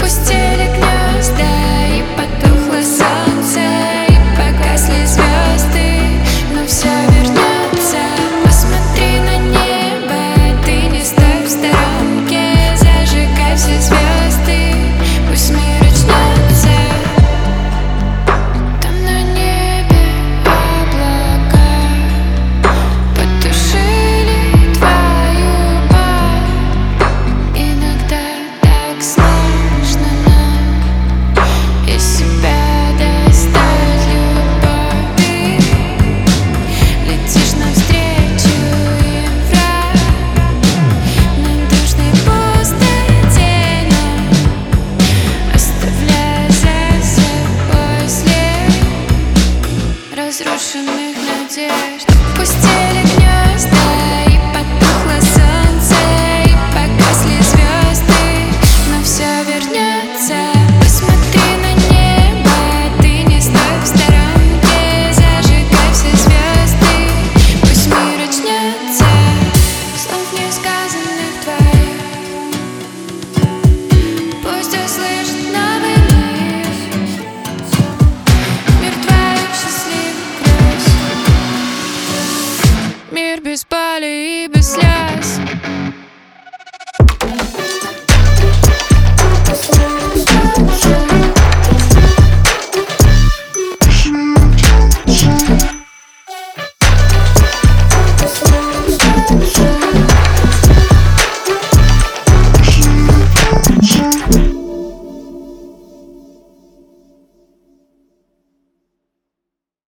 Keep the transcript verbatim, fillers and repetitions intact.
Пустели гнезда, и потухло солнце, и погасли звезды, но все вернется. Посмотри на небо, ты не стой в сторонке, зажигай все звезды, пусть мир очнется. Там на небе облака потушили твою боль. Иногда так сложно нам из себя достать любовь. Ты летишь навстречу им враг на душной пустоте, но оставляя за собой след разрушенных надежд. Пустели гнезда, и потухло солнце, и погасли звезды, но все вернется. Посмотри на небо, ты не стой в сторонке, зажигай все звезды, пусть мир очнется. Слов несказанных твоих пусть услышит новый мир, мир твоих счастливых грез, мир без боли и без слез.